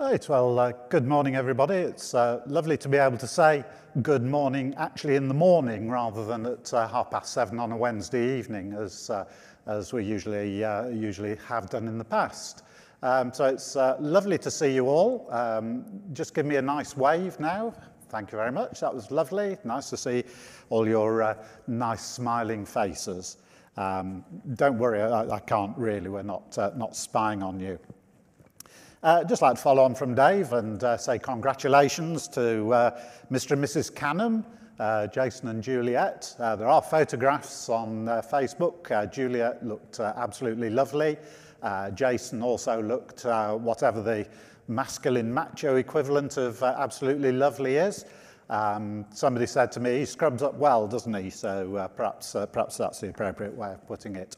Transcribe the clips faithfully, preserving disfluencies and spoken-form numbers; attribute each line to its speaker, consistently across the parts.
Speaker 1: Right, well, uh, good morning, everybody. It's uh, lovely to be able to say good morning actually in the morning rather than at uh, half past seven on a Wednesday evening, as, uh, as we usually, uh, usually have done in the past. Um, so it's uh, lovely to see you all. Um, just give me a nice wave now. Thank you very much. That was lovely. Nice to see all your uh, nice smiling faces. Um, don't worry, I, I can't really. We're not, uh, not spying on you. Uh, just like to follow on from Dave and uh, say congratulations to uh, Mister and Missus Canham, uh, Jason and Juliet. Uh, there are photographs on uh, Facebook. Uh, Juliet looked uh, absolutely lovely. Uh, Jason also looked uh, whatever the masculine macho equivalent of uh, absolutely lovely is. Um, somebody said to me, he scrubs up well, doesn't he? So uh, perhaps, uh, perhaps that's the appropriate way of putting it.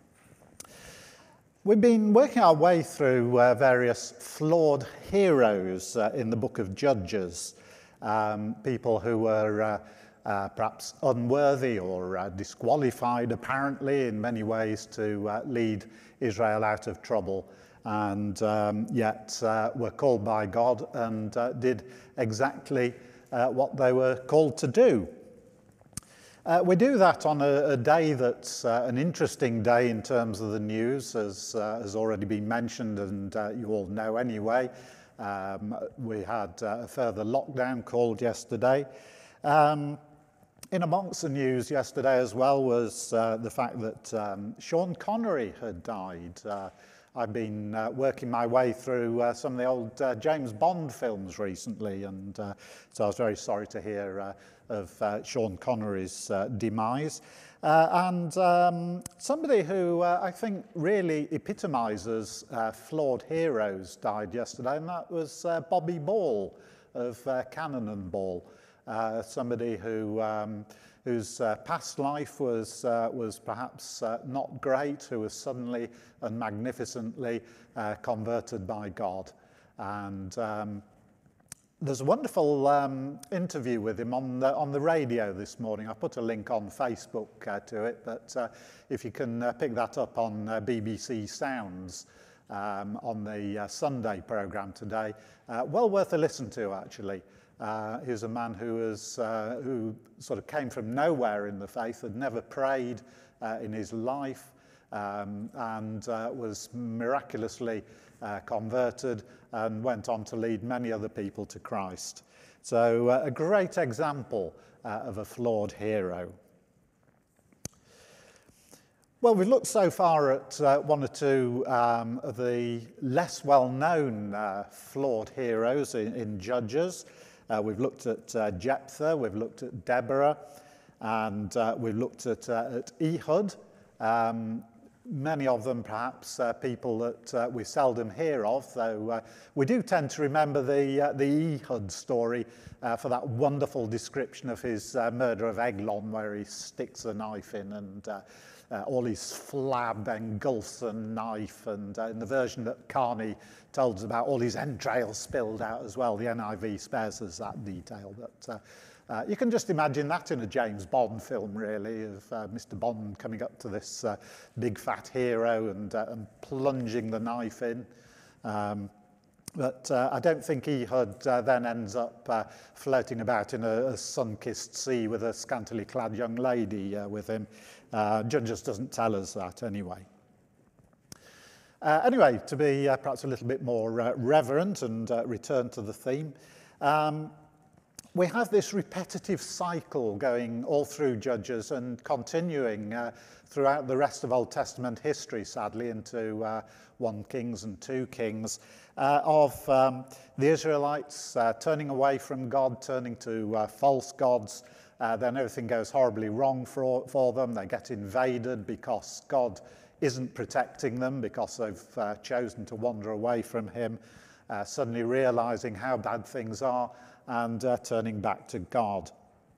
Speaker 1: We've been working our way through uh, various flawed heroes uh, in the book of Judges, um, people who were uh, uh, perhaps unworthy or uh, disqualified apparently in many ways to uh, lead Israel out of trouble, and um, yet uh, were called by God and uh, did exactly uh, what they were called to do. Uh, we do that on a, a day that's uh, an interesting day in terms of the news, as uh, has already been mentioned and uh, you all know anyway. Um, we had uh, a further lockdown called yesterday. Um, in amongst the news yesterday as well was uh, the fact that um, Sean Connery had died. Uh, I've been uh, working my way through uh, some of the old uh, James Bond films recently, and uh, so I was very sorry to hear uh, of uh, Sean Connery's uh, demise. Uh, and um, somebody who uh, I think really epitomises uh, flawed heroes died yesterday, and that was uh, Bobby Ball of uh, Cannon and Ball, uh, somebody who um, whose uh, past life was, uh, was perhaps uh, not great, who was suddenly and magnificently uh, converted by God. And um, there's a wonderful um, interview with him on the, on the radio this morning. I put a link on Facebook uh, to it, but uh, if you can uh, pick that up on uh, B B C Sounds um, on the uh, Sunday programme today, uh, well worth a listen to, actually. Uh, he was a man who was uh, who sort of came from nowhere in the faith, had never prayed uh, in his life, um, and uh, was miraculously uh, converted and went on to lead many other people to Christ. So uh, a great example uh, of a flawed hero. Well, we've looked so far at uh, one or two um, of the less well-known uh, flawed heroes in, in Judges. Uh, we've looked at uh, Jephthah, we've looked at Deborah, and uh, we've looked at, uh, at Ehud. Um, many of them perhaps uh, people that uh, we seldom hear of, though uh, we do tend to remember the, uh, the Ehud story uh, for that wonderful description of his uh, murder of Eglon, where he sticks a knife in and uh, Uh, all his flab engulfs a knife, and uh, in the version that Carney told us about, all his entrails spilled out as well. The N I V spares us that detail, but uh, uh, you can just imagine that in a James Bond film, really, of uh, Mister Bond coming up to this uh, big fat hero and, uh, and plunging the knife in. Um, But uh, I don't think Ehud uh, then ends up uh, floating about in a, a sun-kissed sea with a scantily clad young lady uh, with him. Uh, Judges doesn't tell us that anyway. Uh, anyway, to be uh, perhaps a little bit more uh, reverent and uh, return to the theme, um, we have this repetitive cycle going all through Judges and continuing uh, throughout the rest of Old Testament history, sadly, into uh, First Kings and Second Kings, uh, of um, the Israelites uh, turning away from God, turning to uh, false gods. Uh, then everything goes horribly wrong for, for them. They get invaded because God isn't protecting them, because they've uh, chosen to wander away from him, uh, suddenly realizing how bad things are and uh, turning back to God.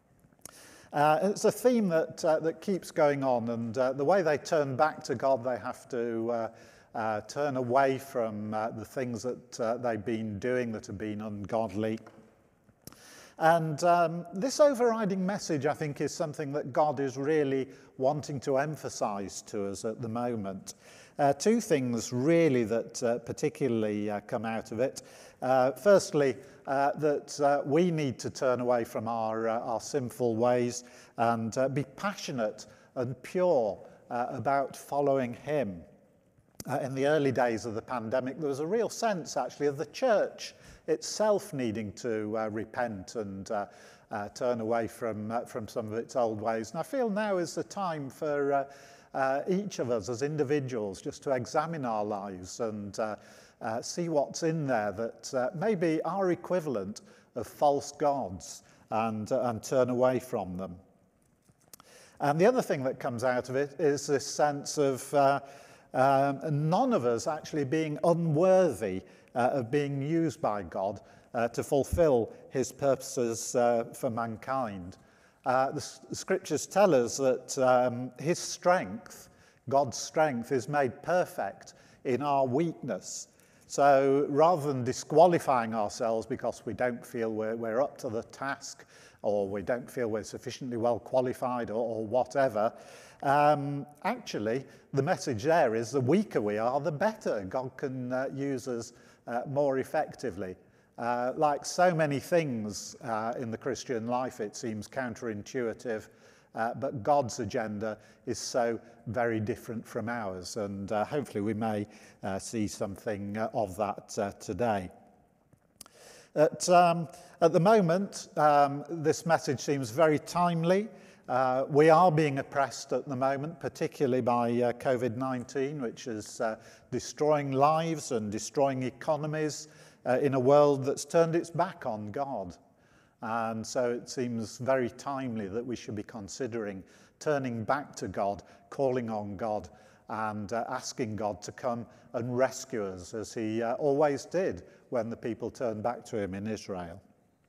Speaker 1: Uh, it's a theme that, uh, that keeps going on, and uh, the way they turn back to God, they have to uh, uh, turn away from uh, the things that uh, they've been doing that have been ungodly. And um, this overriding message, I think, is something that God is really wanting to emphasize to us at the moment. Uh, two things really that uh, particularly uh, come out of it. Uh, firstly, uh, that uh, we need to turn away from our, uh, our sinful ways and uh, be passionate and pure uh, about following him. Uh, in the early days of the pandemic, there was a real sense actually of the church itself needing to uh, repent and uh, uh, turn away from, uh, from some of its old ways. And I feel now is the time for uh, uh, each of us as individuals just to examine our lives and uh, uh, see what's in there that uh, may be our equivalent of false gods and, uh, and turn away from them. And the other thing that comes out of it is this sense of uh, um, none of us actually being unworthy uh, of being used by God uh, to fulfill his purposes uh, for mankind. Uh, the, the scriptures tell us that um, his strength, God's strength, is made perfect in our weakness. So rather than disqualifying ourselves because we don't feel we're, we're up to the task, or we don't feel we're sufficiently well qualified, or, or whatever, um, actually the message there is the weaker we are, the better. God can uh, use us uh, more effectively. Uh, like so many things uh, in the Christian life, it seems counterintuitive, uh, but God's agenda is so very different from ours, and uh, hopefully we may uh, see something uh, of that uh, today. At, um, at the moment, um, this message seems very timely. Uh, we are being oppressed at the moment, particularly by uh, COVID nineteen, which is uh, destroying lives and destroying economies uh, in a world that's turned its back on God. And so it seems very timely that we should be considering turning back to God, calling on God, and uh, asking God to come and rescue us, as he uh, always did when the people turned back to him in Israel.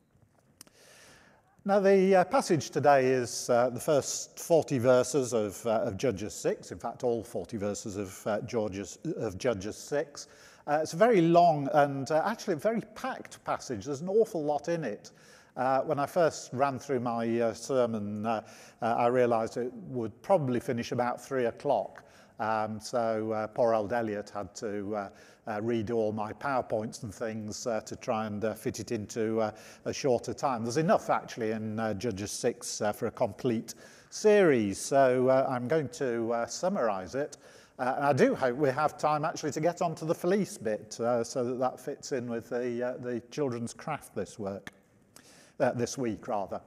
Speaker 1: Now, the uh, passage today is uh, the first forty verses of, uh, of Judges six, in fact, all forty verses of, uh, Georges, of Judges six. Uh, it's a very long and uh, actually a very packed passage. There's an awful lot in it. Uh, when I first ran through my uh, sermon, uh, uh, I realised it would probably finish about three o'clock. Um, so uh, poor old Elliot had to uh, uh, redo all my PowerPoints and things uh, to try and uh, fit it into uh, a shorter time. There's enough actually in uh, Judges six uh, for a complete series, so uh, I'm going to uh, summarise it. Uh, and I do hope we have time actually to get onto the fleece bit uh, so that that fits in with the, uh, the children's craft this work, uh, this week rather.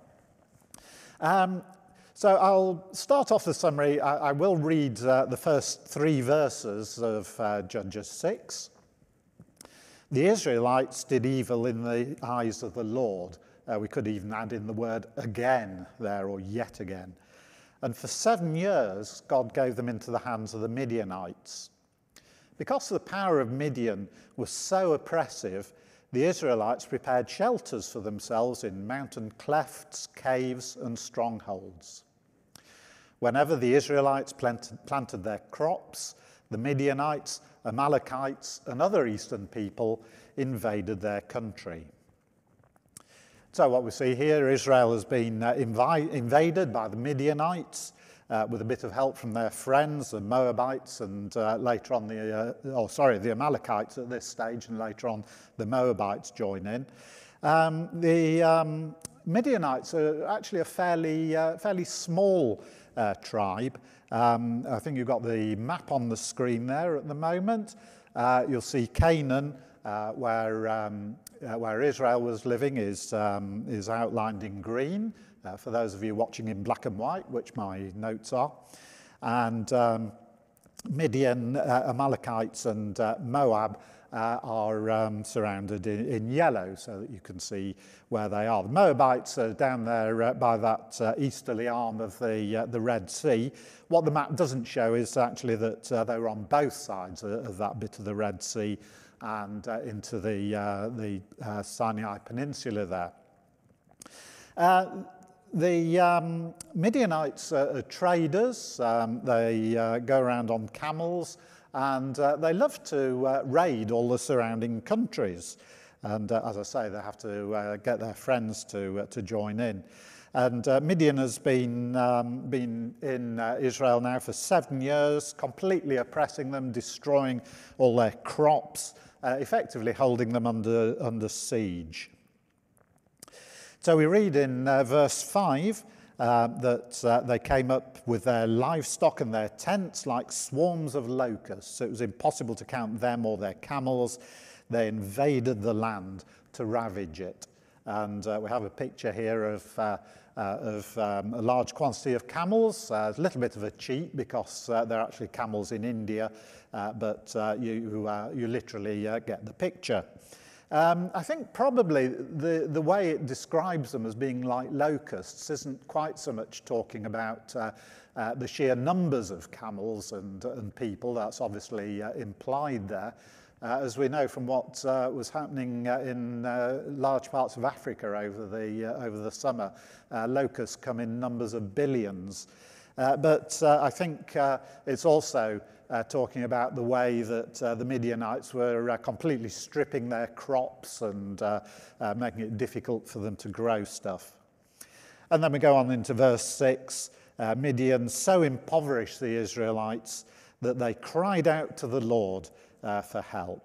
Speaker 1: Um, So I'll start off the summary. I, I will read uh, the first three verses of uh, Judges six. The Israelites did evil in the eyes of the Lord. Uh, we could even add in the word again there, or yet again. And for seven years, God gave them into the hands of the Midianites. Because the power of Midian was so oppressive, the Israelites prepared shelters for themselves in mountain clefts, caves, and strongholds. Whenever the Israelites planted, planted their crops, the Midianites, Amalekites, and other eastern people invaded their country. So what we see here, Israel has been uh, invi- invaded by the Midianites uh, with a bit of help from their friends, the Moabites, and uh, later on the, uh, oh sorry, the Amalekites at this stage, and later on the Moabites join in. Um, the um, Midianites are actually a fairly, uh, fairly small uh, tribe. Um, I think you've got the map on the screen there at the moment. Uh, you'll see Canaan, uh, where um, uh, where Israel was living, is um, is outlined in green. Uh, for those of you watching in black and white, which my notes are, and um, Midian, uh, Amalekites, and uh, Moab uh, are um, surrounded in, in yellow, so that you can see where they are. The Moabites are down there uh, by that uh, easterly arm of the uh, the Red Sea. What the map doesn't show is actually that uh, they were on both sides of, of that bit of the Red Sea and uh, into the uh, the uh, Sinai Peninsula there. Uh, The um, Midianites are, are traders. Um, they uh, go around on camels, and uh, they love to uh, raid all the surrounding countries. And uh, as I say, they have to uh, get their friends to uh, to join in. And uh, Midian has been um, been in uh, Israel now for seven years, completely oppressing them, destroying all their crops, uh, effectively holding them under under siege. So we read in uh, verse five uh, that uh, they came up with their livestock and their tents like swarms of locusts. So it was impossible to count them or their camels. They invaded the land to ravage it. And uh, we have a picture here of, uh, uh, of um, a large quantity of camels. Uh, a little bit of a cheat because uh, they're actually camels in India, uh, but uh, you, uh, you literally uh, get the picture. Um, I think probably the, the way it describes them as being like locusts isn't quite so much talking about uh, uh, the sheer numbers of camels and, and people. That's obviously uh, implied there. Uh, as we know from what uh, was happening uh, in uh, large parts of Africa over the, uh, over the summer, uh, locusts come in numbers of billions. Uh, but uh, I think uh, it's also uh, talking about the way that uh, the Midianites were uh, completely stripping their crops and uh, uh, making it difficult for them to grow stuff. And then we go on into verse six. Uh, Midian so impoverished the Israelites that they cried out to the Lord uh, for help.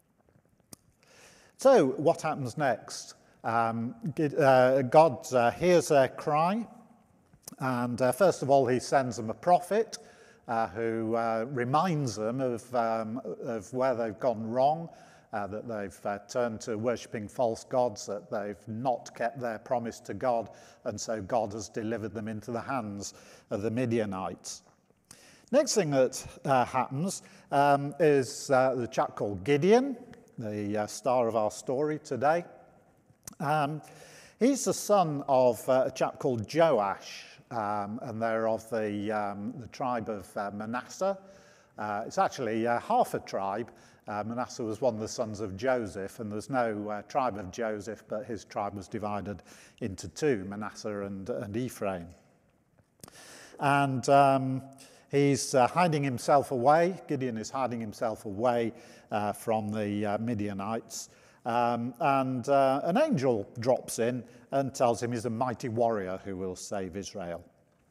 Speaker 1: So what happens next? Um, uh, God uh, hears their cry. And uh, first of all, he sends them a prophet uh, who uh, reminds them of, um, of where they've gone wrong, uh, that they've uh, turned to worshipping false gods, that they've not kept their promise to God, and so God has delivered them into the hands of the Midianites. Next thing that uh, happens um, is uh, the chap called Gideon, the uh, star of our story today. Um, he's the son of uh, a chap called Joash. Um, and they're of the, um, the tribe of uh, Manasseh. Uh, it's actually uh, half a tribe. Uh, Manasseh was one of the sons of Joseph, and there's no uh, tribe of Joseph, but his tribe was divided into two, Manasseh and, and Ephraim. And um, he's uh, hiding himself away. Gideon is hiding himself away uh, from the uh, Midianites. Um, and uh, an angel drops in and tells him he's a mighty warrior who will save Israel.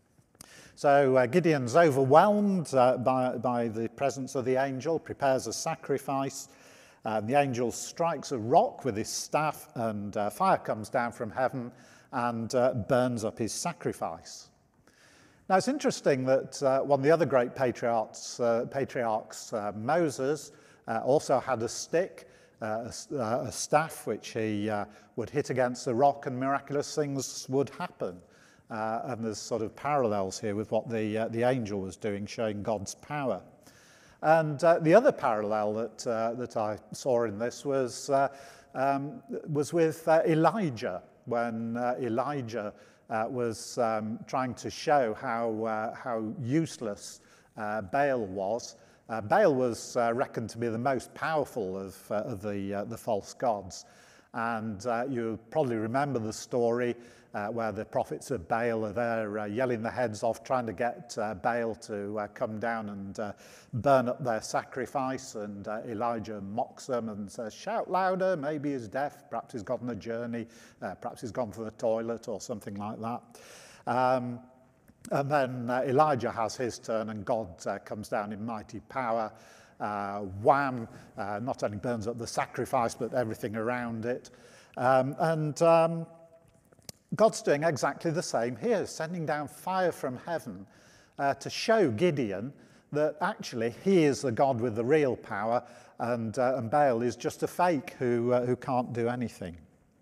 Speaker 1: So uh, Gideon's overwhelmed uh, by, by the presence of the angel, prepares a sacrifice. Uh, the angel strikes a rock with his staff, and uh, fire comes down from heaven and uh, burns up his sacrifice. Now it's interesting that uh, one of the other great patriarchs, uh, patriarchs uh, Moses, uh, also had a stick. Uh, a, uh, a staff which he uh, would hit against the rock and miraculous things would happen. Uh, and there's sort of parallels here with what the, uh, the angel was doing, showing God's power. And uh, the other parallel that, uh, that I saw in this was, uh, um, was with uh, Elijah, when uh, Elijah uh, was um, trying to show how, uh, how useless uh, Baal was. Uh, Baal was uh, reckoned to be the most powerful of, uh, of the, uh, the false gods. And uh, you probably remember the story uh, where the prophets of Baal are there uh, yelling their heads off, trying to get uh, Baal to uh, come down and uh, burn up their sacrifice. And uh, Elijah mocks them and says, shout louder, maybe he's deaf, perhaps he's gone on a journey, uh, perhaps he's gone for the toilet or something like that. Um, And then uh, Elijah has his turn, and God uh, comes down in mighty power. Uh, wham, uh, not only burns up the sacrifice, but everything around it. Um, and um, God's doing exactly the same here, sending down fire from heaven uh, to show Gideon that actually he is the God with the real power, and, uh, and Baal is just a fake who, uh, who can't do anything.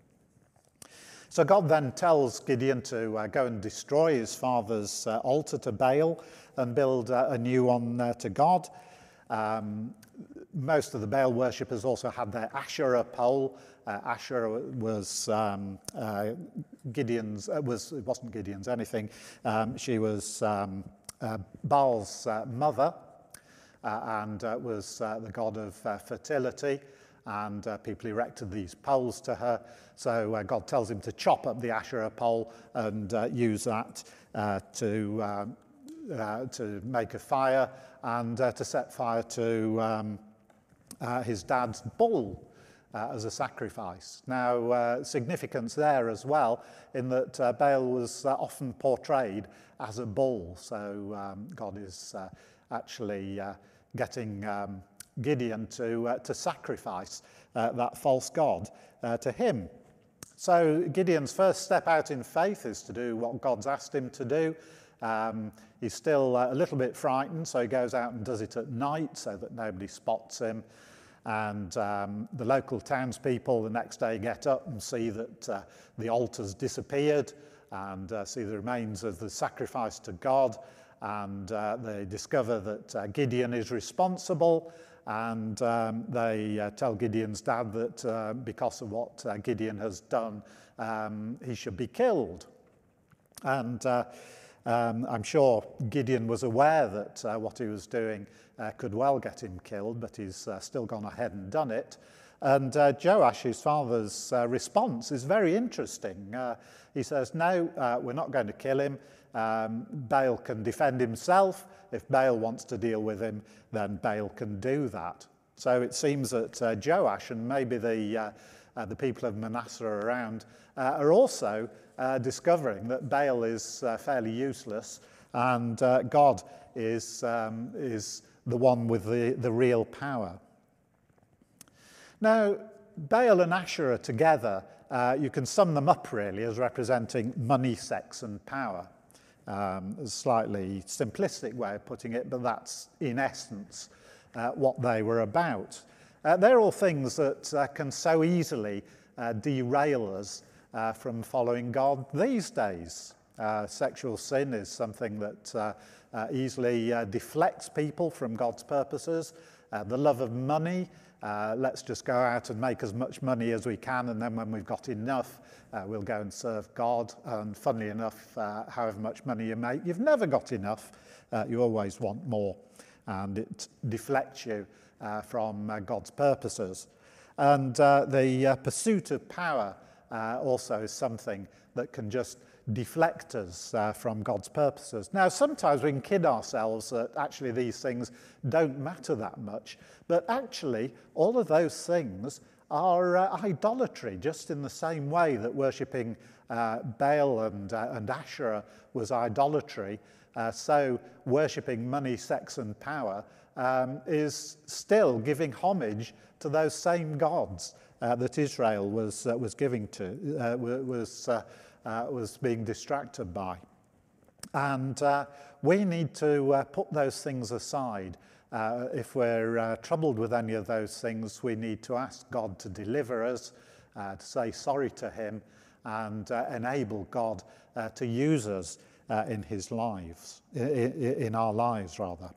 Speaker 1: So God then tells Gideon to uh, go and destroy his father's uh, altar to Baal and build uh, a new one uh, to God. Um, most of the Baal worshippers also had their Asherah pole. Uh, Asherah was um, uh, Gideon's, uh, was, it wasn't Gideon's anything. Um, she was um, uh, Baal's uh, mother uh, and uh, was uh, the god of uh, fertility. And uh, people erected these poles to her. So uh, God tells him to chop up the Asherah pole and uh, use that uh, to, uh, uh, to make a fire and uh, to set fire to um, uh, his dad's bull. uh, as a sacrifice. Now, uh, significance there as well, in that uh, Baal was uh, often portrayed as a bull. So um, God is uh, actually uh, getting um, Gideon to, uh, to sacrifice uh, that false god uh, to him. So Gideon's first step out in faith is to do what God's asked him to do. Um, he's still uh, a little bit frightened, so he goes out and does it at night so that nobody spots him. And um, the local townspeople the next day get up and see that uh, the altar's disappeared, and uh, see the remains of the sacrifice to God. And uh, they discover that uh, Gideon is responsible, and um, they uh, tell Gideon's dad that uh, because of what uh, Gideon has done, um, he should be killed. And uh, um, I'm sure Gideon was aware that uh, what he was doing uh, could well get him killed, but he's uh, still gone ahead and done it. And uh, Joash, his father's uh, response is very interesting. Uh, he says, no, uh, we're not going to kill him. Um, Baal can defend himself. If Baal wants to deal with him, then Baal can do that. So it seems that uh, Joash and maybe the, uh, uh, the people of Manasseh around uh, are also uh, discovering that Baal is uh, fairly useless, and uh, God is, um, is the one with the, the real power. Now, Baal and Asherah together, uh, you can sum them up really as representing money, sex and power. Um, a slightly simplistic way of putting it, but that's in essence uh, what they were about. Uh, they're all things that uh, can so easily uh, derail us uh, from following God these days. Uh, sexual sin is something that uh, uh, easily uh, deflects people from God's purposes. Uh, the love of money, uh, let's just go out and make as much money as we can, and then when we've got enough, uh, we'll go and serve God. And funnily enough, uh, however much money you make, you've never got enough. Uh, you always want more, and it deflects you uh, from uh, God's purposes. And uh, the uh, pursuit of power uh, also is something that can just deflect us uh, from God's purposes. Now, sometimes we can kid ourselves that actually these things don't matter that much, but actually all of those things are uh, idolatry, just in the same way that worshipping uh, Baal and, uh, and Asherah was idolatry. Uh, so worshipping money, sex and power um, is still giving homage to those same gods uh, that Israel was, uh, was giving to, uh, was uh, Uh, was being distracted by. And uh, we need to uh, put those things aside. Uh, if we're uh, troubled with any of those things, we need to ask God to deliver us, uh, to say sorry to him, and uh, enable God uh, to use us uh, in his lives, in, in our lives rather.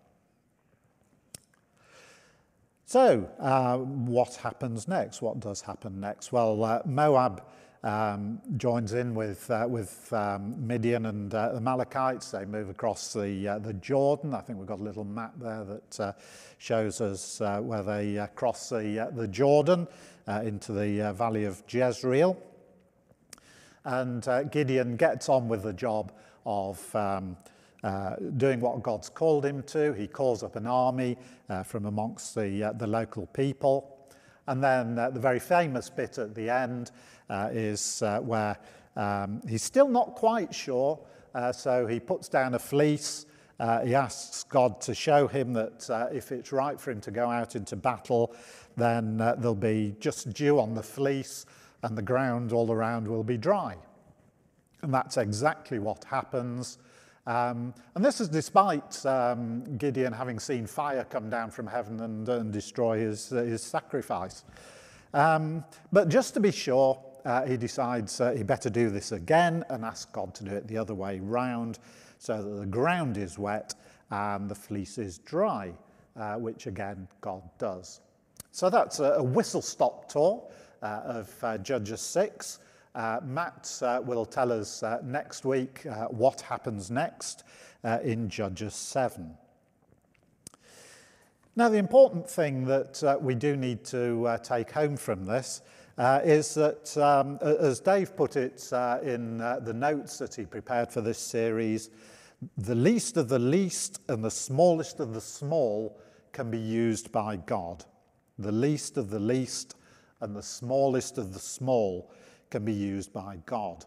Speaker 1: So uh, what happens next? What does happen next? Well, uh, Moab Um, joins in with uh, with um, Midian and uh, the Amalekites. They move across the uh, the Jordan. I think we've got a little map there that uh, shows us uh, where they uh, cross the uh, the Jordan uh, into the uh, valley of Jezreel. And uh, Gideon gets on with the job of um, uh, doing what God's called him to. He calls up an army uh, from amongst the uh, the local people. And then uh, the very famous bit at the end uh, is uh, where um, he's still not quite sure, uh, so he puts down a fleece. Uh, he asks God to show him that uh, if it's right for him to go out into battle, then uh, there'll be just dew on the fleece and the ground all around will be dry. And that's exactly what happens. Um, and this is despite um, Gideon having seen fire come down from heaven and, and destroy his, uh, his sacrifice. Um, but just to be sure, uh, he decides uh, he better do this again and ask God to do it the other way round, so that the ground is wet and the fleece is dry, uh, which again God does. So that's a, a whistle-stop tour uh, of uh, Judges six. Uh, Matt uh, will tell us uh, next week uh, what happens next uh, in Judges seven. Now, the important thing that uh, we do need to uh, take home from this uh, is that, um, as Dave put it uh, in uh, the notes that he prepared for this series, the least of the least and the smallest of the small can be used by God. The least of the least and the smallest of the small can be used by God.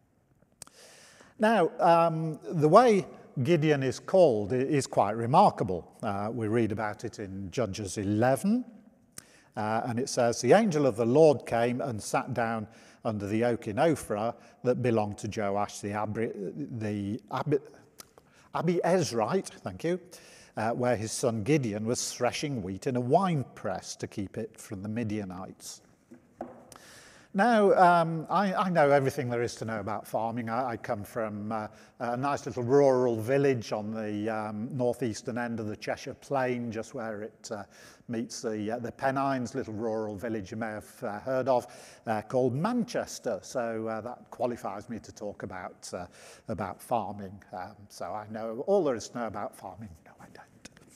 Speaker 1: Now, um, the way Gideon is called is quite remarkable. Uh, we read about it in Judges eleven, uh, and it says, "The angel of the Lord came and sat down under the oak in Ophrah that belonged to Joash the, Abri, the Abi, Abiezrite, thank you, uh, where his son Gideon was threshing wheat in a wine press to keep it from the Midianites." Now, um, I, I know everything there is to know about farming. I, I come from uh, a nice little rural village on the um, northeastern end of the Cheshire Plain, just where it uh, meets the, uh, the Pennines, little rural village you may have uh, heard of, uh, called Manchester. So uh, that qualifies me to talk about, uh, about farming. Um, so I know all there is to know about farming. No, I don't.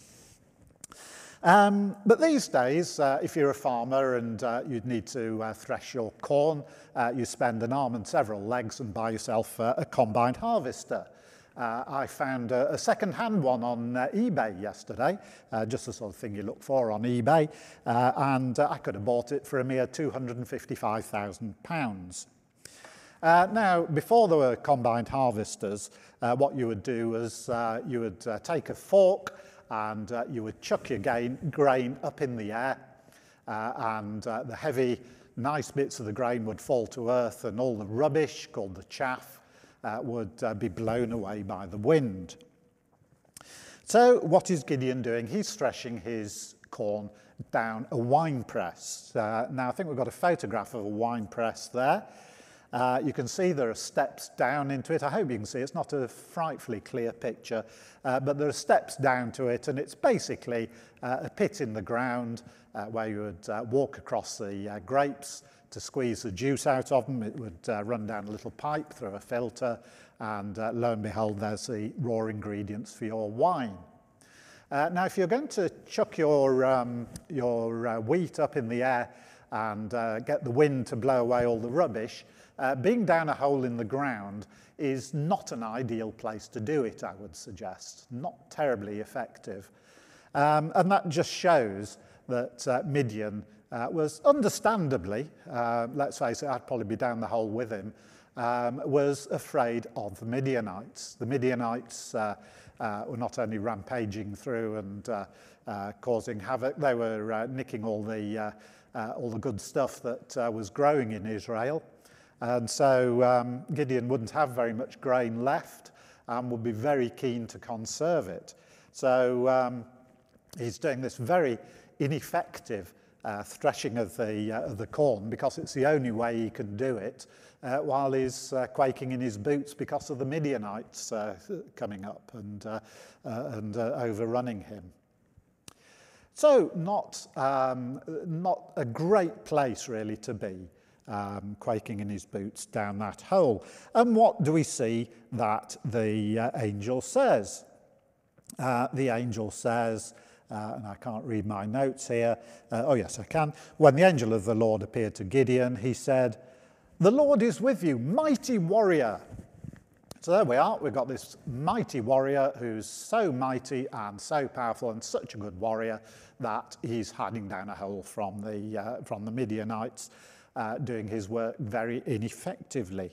Speaker 1: Um, but these days, uh, if you're a farmer and uh, you'd need to uh, thresh your corn, uh, you spend an arm and several legs and buy yourself uh, a combine harvester. Uh, I found a, a second-hand one on uh, eBay yesterday, uh, just the sort of thing you look for on eBay, uh, and uh, I could have bought it for a mere two hundred fifty-five thousand pounds. Uh, now, before there were combined harvesters, uh, what you would do is uh, you would uh, take a fork and uh, you would chuck your gain, grain up in the air, uh, and uh, the heavy, nice bits of the grain would fall to earth, and all the rubbish, called the chaff, uh, would uh, be blown away by the wind. So what is Gideon doing? He's threshing his corn down a wine press. Uh, now, I think we've got a photograph of a wine press there. Uh, you can see there are steps down into it. I hope you can see it's not a frightfully clear picture, uh, but there are steps down to it, and it's basically uh, a pit in the ground uh, where you would uh, walk across the uh, grapes to squeeze the juice out of them. It would uh, run down a little pipe through a filter, and uh, lo and behold, there's the raw ingredients for your wine. Uh, now, if you're going to chuck your, um, your uh, wheat up in the air and uh, get the wind to blow away all the rubbish, Uh, being down a hole in the ground is not an ideal place to do it, I would suggest. Not terribly effective. Um, and that just shows that uh, Midian uh, was understandably, uh, let's face it, I'd probably be down the hole with him, um, was afraid of the Midianites. The Midianites uh, uh, were not only rampaging through and uh, uh, causing havoc, they were uh, nicking all the, uh, uh, all the good stuff that uh, was growing in Israel. And so um, Gideon wouldn't have very much grain left and would be very keen to conserve it. So um, he's doing this very ineffective uh, threshing of the, uh, of the corn, because it's the only way he can do it, uh, while he's uh, quaking in his boots because of the Midianites uh, coming up and, uh, uh, and uh, overrunning him. So not, um, not a great place really to be. Um, quaking in his boots down that hole. And what do we see that the uh, angel says? Uh, the angel says, uh, and I can't read my notes here. Uh, oh, yes, I can. When the angel of the Lord appeared to Gideon, he said, "The Lord is with you, mighty warrior." So there we are. We've got this mighty warrior who's so mighty and so powerful and such a good warrior that he's hiding down a hole from the, uh, from the Midianites. Uh, doing his work very ineffectively.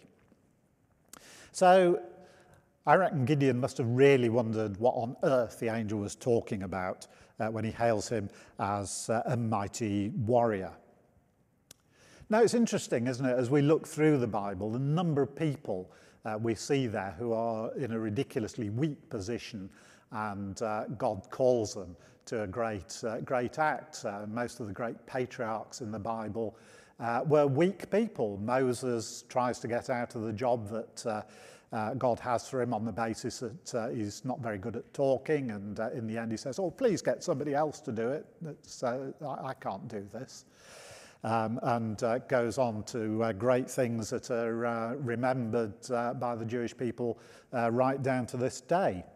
Speaker 1: So I reckon Gideon must have really wondered what on earth the angel was talking about uh, when he hails him as uh, a mighty warrior. Now, it's interesting, isn't it, as we look through the Bible, the number of people uh, we see there who are in a ridiculously weak position, and uh, God calls them to a great, uh, great act. Uh, most of the great patriarchs in the Bible Uh, were weak people. Moses tries to get out of the job that uh, uh, God has for him on the basis that uh, he's not very good at talking, and uh, in the end he says, "Oh, please get somebody else to do it. It's, uh, I, I can't do this." Um, and uh, goes on to uh, great things that are uh, remembered uh, by the Jewish people uh, right down to this day.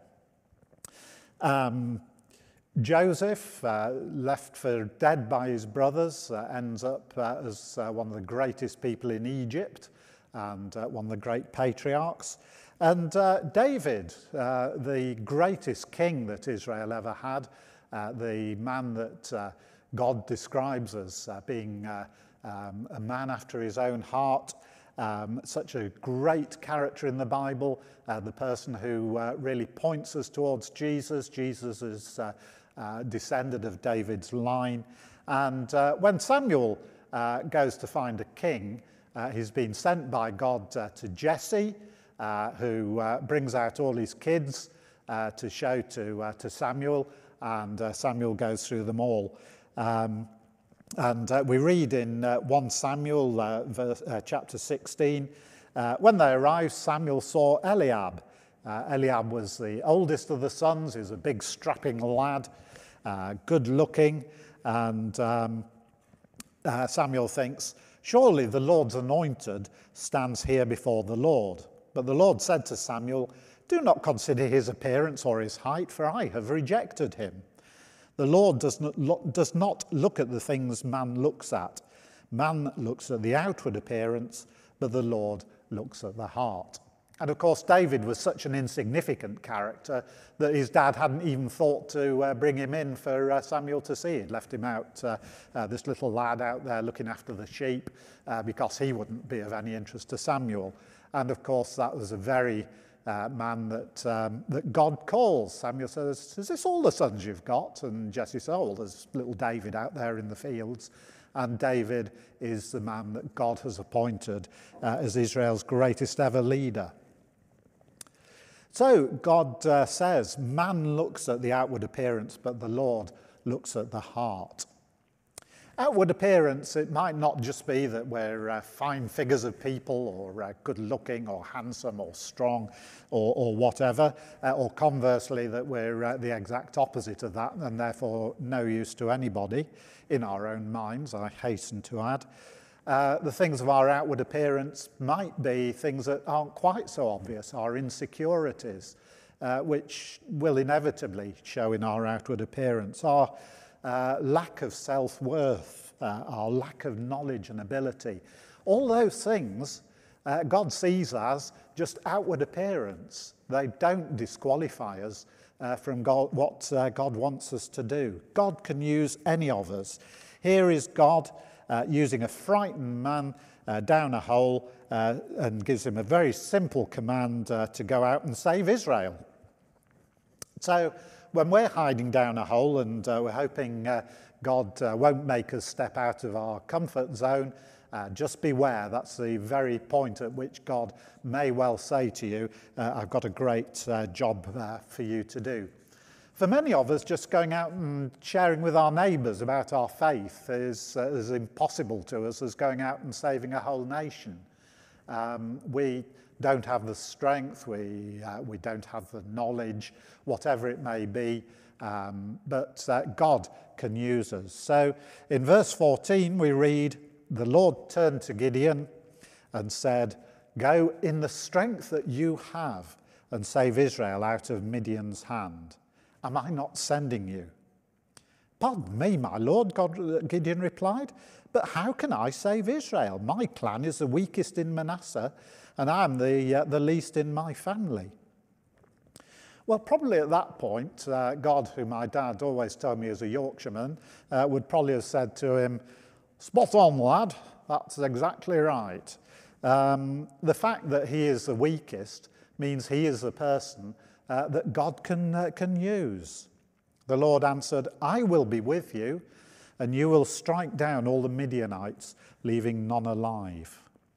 Speaker 1: Um, Joseph, uh, left for dead by his brothers, uh, ends up uh, as uh, one of the greatest people in Egypt and uh, one of the great patriarchs. And uh, David, uh, the greatest king that Israel ever had, uh, the man that uh, God describes as uh, being uh, um, a man after his own heart, um, such a great character in the Bible, uh, the person who uh, really points us towards Jesus. Jesus is uh, uh, descended of David's line. And uh, when Samuel uh, goes to find a king, uh, he's been sent by God uh, to Jesse, uh, who uh, brings out all his kids uh, to show to, uh, to Samuel, and uh, Samuel goes through them all. Um, and uh, we read in uh, First Samuel uh, verse, uh, chapter sixteen, uh, when they arrived, Samuel saw Eliab. Uh, Eliab was the oldest of the sons. He was a big strapping lad, uh, good looking, and um, uh, Samuel thinks, surely the Lord's anointed stands here before the Lord. But the Lord said to Samuel, do not consider his appearance or his height, for I have rejected him. The Lord does not, lo- does not look at the things man looks at. Man looks at the outward appearance, but the Lord looks at the heart. And of course, David was such an insignificant character that his dad hadn't even thought to uh, bring him in for uh, Samuel to see. He'd left him out, uh, uh, this little lad out there looking after the sheep, uh, because he wouldn't be of any interest to Samuel. And of course, that was a very uh, man that um, that God calls. Samuel says, is this all the sons you've got? And Jesse says, oh, well, there's little David out there in the fields. And David is the man that God has appointed uh, as Israel's greatest ever leader. So God uh, says, man looks at the outward appearance, but the Lord looks at the heart. Outward appearance, it might not just be that we're uh, fine figures of people, or uh, good looking, or handsome, or strong, or, or whatever, uh, or conversely that we're uh, the exact opposite of that, and therefore no use to anybody in our own minds, I hasten to add. Uh, the things of our outward appearance might be things that aren't quite so obvious, our insecurities, uh, which will inevitably show in our outward appearance, our uh, lack of self-worth, uh, our lack of knowledge and ability. All those things uh, God sees as just outward appearance. They don't disqualify us uh, from God, what uh, God wants us to do. God can use any of us. Here is God Uh, using a frightened man uh, down a hole uh, and gives him a very simple command uh, to go out and save Israel. So when we're hiding down a hole and uh, we're hoping uh, God uh, won't make us step out of our comfort zone, uh, just beware. That's the very point at which God may well say to you, uh, I've got a great uh, job uh, for you to do. For many of us, just going out and sharing with our neighbours about our faith is uh, as impossible to us as going out and saving a whole nation. Um, we don't have the strength, we, uh, we don't have the knowledge, whatever it may be, um, but uh, God can use us. So in verse fourteen we read, the Lord turned to Gideon and said, go in the strength that you have and save Israel out of Midian's hand. Am I not sending you? Pardon me, my lord, God, Gideon replied, but how can I save Israel? My clan is the weakest in Manasseh, and I am the, uh, the least in my family. Well, probably at that point, uh, God, who my dad always told me as a Yorkshireman, uh, would probably have said to him, spot on, lad, that's exactly right. Um, the fact that he is the weakest means he is the person Uh, that God can, uh, can use. The Lord answered, I will be with you, and you will strike down all the Midianites, leaving none alive.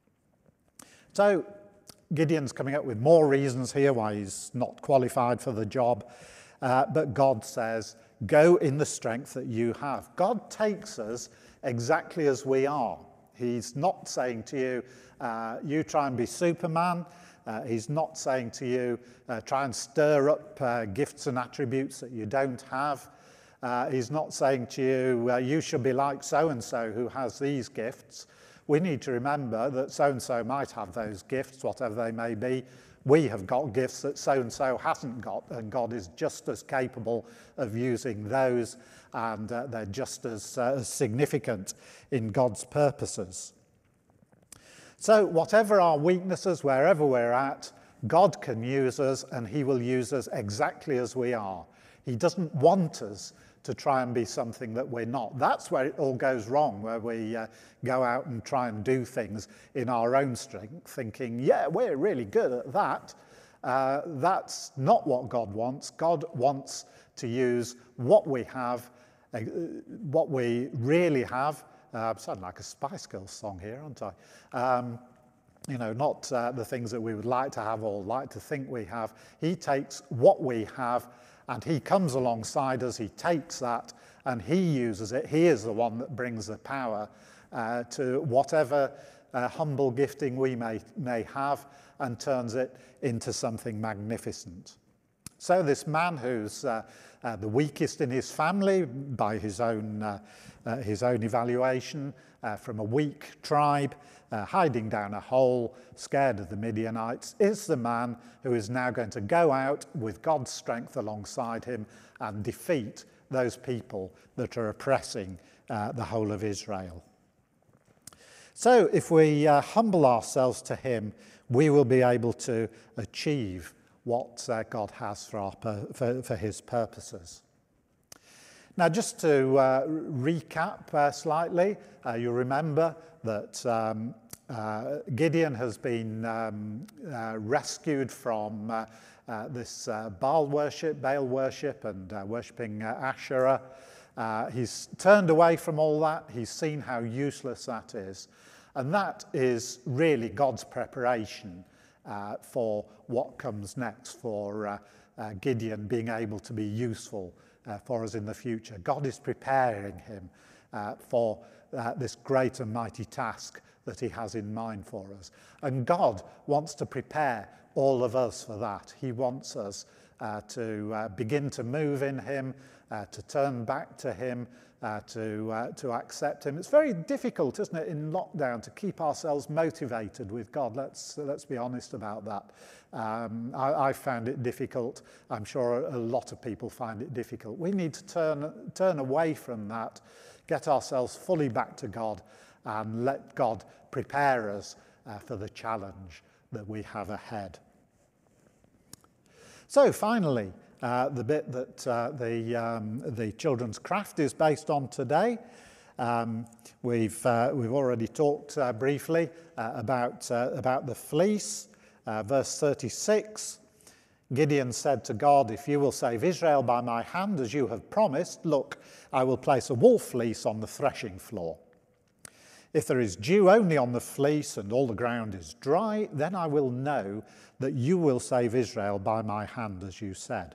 Speaker 1: So Gideon's coming up with more reasons here why he's not qualified for the job, uh, but God says, go in the strength that you have. God takes us exactly as we are. He's not saying to you, uh, you try and be Superman. Uh, he's not saying to you, uh, try and stir up uh, gifts and attributes that you don't have. Uh, he's not saying to you, uh, you should be like so-and-so who has these gifts. We need to remember that so-and-so might have those gifts, whatever they may be. We have got gifts that so-and-so hasn't got, and God is just as capable of using those, and uh, they're just as, uh, as significant in God's purposes. So whatever our weaknesses, wherever we're at, God can use us, and he will use us exactly as we are. He doesn't want us to try and be something that we're not. That's where it all goes wrong, where we uh, go out and try and do things in our own strength, thinking, yeah, we're really good at that. Uh, that's not what God wants. God wants to use what we have, uh, what we really have. Uh, I'm sounding like a Spice Girls song here, aren't I? Um, you know, not uh, the things that we would like to have or like to think we have. He takes what we have and he comes alongside us, he takes that and he uses it. He is the one that brings the power uh, to whatever uh, humble gifting we may, may have and turns it into something magnificent. So this man who's uh, uh, the weakest in his family by his own, uh, uh, his own evaluation, uh, from a weak tribe, uh, hiding down a hole, scared of the Midianites, is the man who is now going to go out with God's strength alongside him and defeat those people that are oppressing uh, the whole of Israel. So if we uh, humble ourselves to him, we will be able to achieve what uh, God has for, our pur- for, for his purposes. Now, just to uh, recap uh, slightly, uh, you remember that um, uh, Gideon has been um, uh, rescued from uh, uh, this uh, Baal worship, Baal worship and uh, worshipping uh, Asherah. Uh, he's turned away from all that. He's seen how useless that is. And that is really God's preparation uh, for what comes next, for uh, uh, Gideon being able to be useful uh, for us in the future. God is preparing him uh, for uh, this great and mighty task that he has in mind for us. And God wants to prepare all of us for that. He wants us uh, to uh, begin to move in him, uh, to turn back to him, Uh, to uh, to accept him. It's very difficult, isn't it, in lockdown to keep ourselves motivated with God. Let's let's be honest about that. Um, I, I found it difficult. I'm sure a lot of people find it difficult. We need to turn turn away from that, get ourselves fully back to God, and let God prepare us uh, for the challenge that we have ahead. So finally, Uh, the bit that uh, the, um, the children's craft is based on today. Um, we've, uh, we've already talked uh, briefly uh, about, uh, about the fleece. Uh, verse thirty-six, Gideon said to God, "If you will save Israel by my hand, as you have promised, look, I will place a wool fleece on the threshing floor. If there is dew only on the fleece and all the ground is dry, then I will know that you will save Israel by my hand, as you said."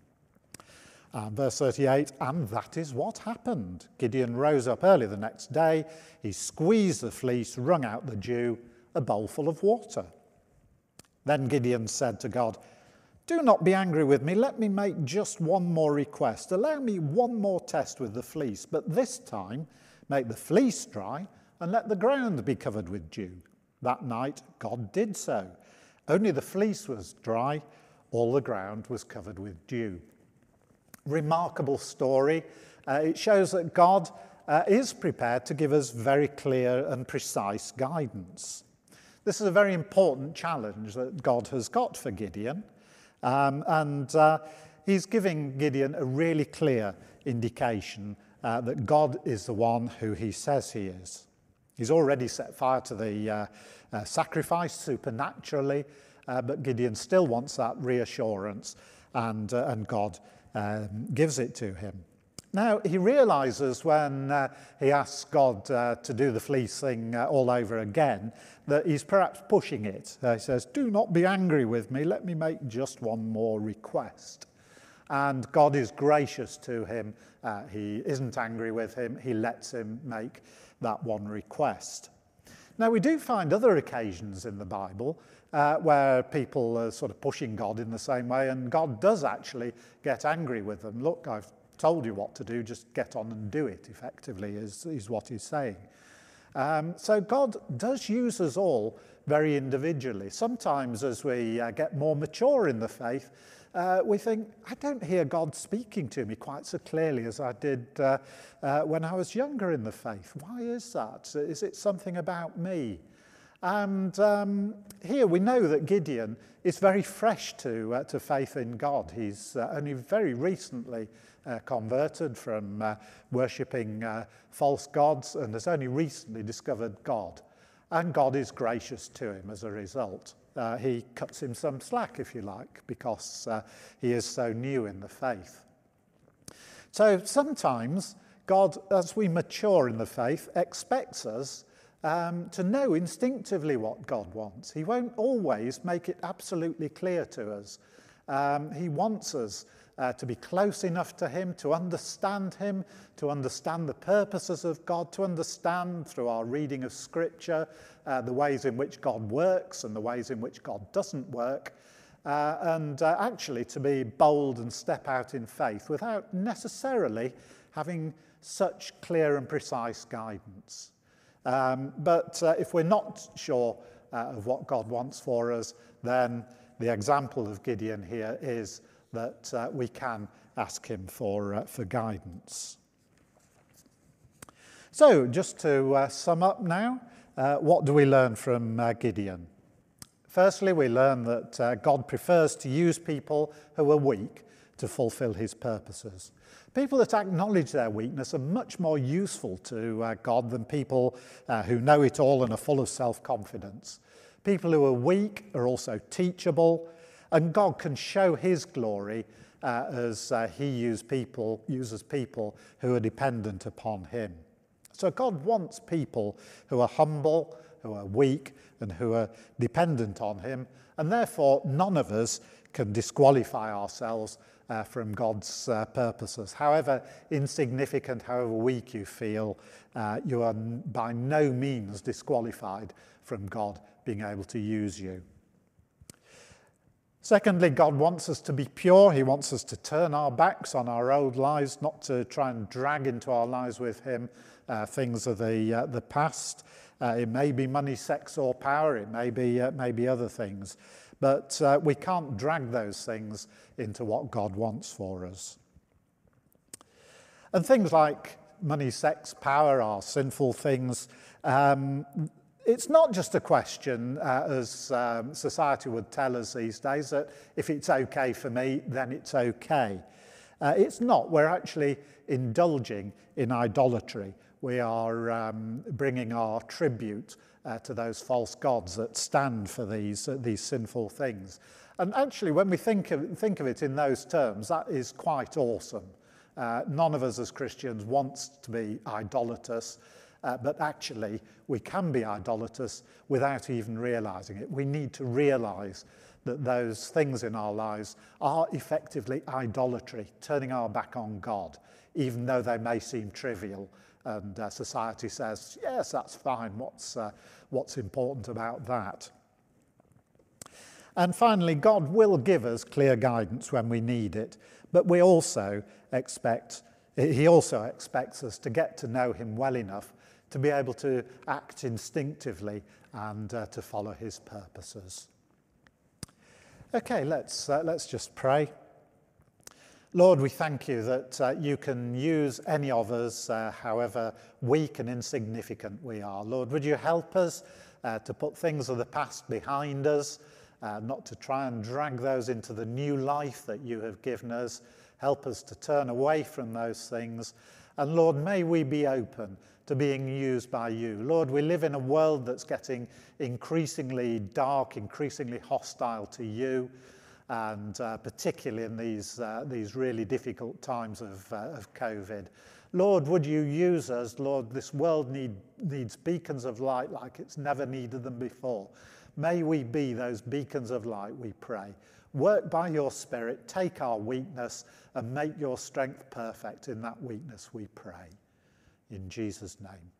Speaker 1: Uh, verse thirty-eight, and that is what happened. Gideon rose up early the next day. He squeezed the fleece, wrung out the dew, a bowl full of water. Then Gideon said to God, "Do not be angry with me. Let me make just one more request. Allow me one more test with the fleece, but this time make the fleece dry and let the ground be covered with dew." That night God did so. Only the fleece was dry, all the ground was covered with dew. Remarkable story. Uh, it shows that God uh, is prepared to give us very clear and precise guidance. This is a very important challenge that God has got for Gideon, um, and uh, he's giving Gideon a really clear indication uh, that God is the one who he says he is. He's already set fire to the uh, uh, sacrifice supernaturally, uh, but Gideon still wants that reassurance, and, uh, and God Um, gives it to him. Now, he realizes when uh, he asks God uh, to do the fleece thing uh, all over again, that he's perhaps pushing it. Uh, he says, "Do not be angry with me, let me make just one more request." And God is gracious to him. Uh, he isn't angry with him. He lets him make that one request. Now, we do find other occasions in the Bible uh, where people are sort of pushing God in the same way, and God does actually get angry with them. "Look, I've told you what to do, just get on and do it," effectively, is, is what he's saying. Um, so God does use us all very individually. Sometimes as we uh, get more mature in the faith, uh, we think, I don't hear God speaking to me quite so clearly as I did uh, uh, when I was younger in the faith. Why is that? Is it something about me? And um, here we know that Gideon is very fresh to, uh, to faith in God. He's uh, only very recently uh, converted from uh, worshipping uh, false gods and has only recently discovered God. And God is gracious to him as a result. Uh, he cuts him some slack, if you like, because uh, he is so new in the faith. So sometimes God, as we mature in the faith, expects us um, to know instinctively what God wants. He won't always make it absolutely clear to us. Um, he wants us uh, to be close enough to him, to understand him, to understand the purposes of God, to understand through our reading of Scripture uh, the ways in which God works and the ways in which God doesn't work. Uh, and uh, actually to be bold and step out in faith without necessarily having such clear and precise guidance. Um, but uh, if we're not sure uh, of what God wants for us, then the example of Gideon here is that uh, we can ask him for, uh, for guidance. So just to uh, sum up now, uh, what do we learn from uh, Gideon? Firstly, we learn that uh, God prefers to use people who are weak to fulfill his purposes. People that acknowledge their weakness are much more useful to uh, God than people uh, who know it all and are full of self-confidence. People who are weak are also teachable, and God can show his glory uh, as uh, he use people, uses people who are dependent upon him. So God wants people who are humble, who are weak, and who are dependent on him, and therefore none of us can disqualify ourselves uh, from God's uh, purposes. However insignificant, however weak you feel, uh, you are by no means disqualified from God being able to use you. Secondly, God wants us to be pure. He wants us to turn our backs on our old lives, not to try and drag into our lives with him uh, things of the, uh, the past. Uh, it may be money, sex or power. It may be, uh, may be other things. But uh, we can't drag those things into what God wants for us. And things like money, sex, power are sinful things. Um, It's not just a question, uh, as um, society would tell us these days, that if it's okay for me, then it's okay. Uh, it's not. We're actually indulging in idolatry. We are um, bringing our tribute uh, to those false gods that stand for these, uh, these sinful things. And actually, when we think of, think of it in those terms, that is quite awesome. Uh, none of us as Christians wants to be idolaters. Uh, but actually, we can be idolaters without even realizing it. We need to realize that those things in our lives are effectively idolatry, turning our back on God, even though they may seem trivial. And uh, society says, yes, that's fine. What's, uh, what's important about that? And finally, God will give us clear guidance when we need it, but we also expect, he also expects us to get to know him well enough to be able to act instinctively and uh, to follow his purposes. Okay, let's, uh, let's just pray. Lord, we thank you that uh, you can use any of us, uh, however weak and insignificant we are. Lord, would you help us uh, to put things of the past behind us, uh, not to try and drag those into the new life that you have given us. Help us to turn away from those things. And Lord, may we be open to being used by you. Lord, we live in a world that's getting increasingly dark, increasingly hostile to you, and uh, particularly in these, uh, these really difficult times of, uh, of COVID. Lord, would you use us? Lord, this world need, needs beacons of light like it's never needed them before. May we be those beacons of light, we pray. Work by your Spirit, take our weakness and make your strength perfect in that weakness, we pray. In Jesus' name.